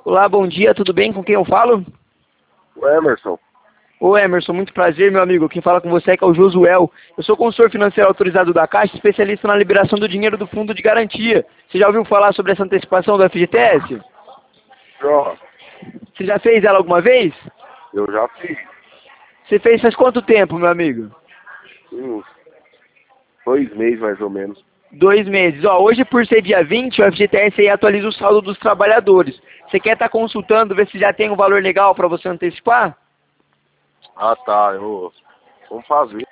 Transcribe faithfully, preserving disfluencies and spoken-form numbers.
Olá, bom dia, tudo bem? Com quem eu falo? O Emerson. Ô Emerson, muito prazer, meu amigo. Quem fala com você é que é o Josuel. Eu sou consultor financeiro autorizado da Caixa, especialista na liberação do dinheiro do fundo de garantia. Você já ouviu falar sobre essa antecipação do F G T S? Ó, Você já fez ela alguma vez? eu já fiz Você fez faz quanto tempo, meu amigo? uns dois meses mais ou menos. Dois meses. Ó, hoje, por ser dia vinte, o F G T S aí atualiza o saldo dos trabalhadores. Você quer estar consultando, ver se já tem um valor legal para você antecipar? Ah tá, eu vamos fazer.